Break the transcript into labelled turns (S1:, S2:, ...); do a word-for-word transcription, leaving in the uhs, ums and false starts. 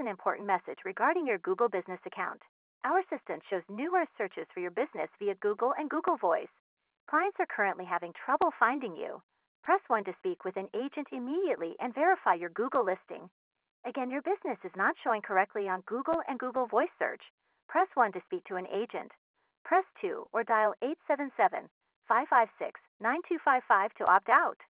S1: an important message regarding your Google Business account. Our assistant shows numerous searches for your business via Google and Google Voice. Clients are currently having trouble finding you. Press one to speak with an agent immediately and verify your Google listing. Again, your business is not showing correctly on Google and Google Voice search. Press one to speak to an agent. Press two or dial eight seven seven, five five six, nine two five five to opt out.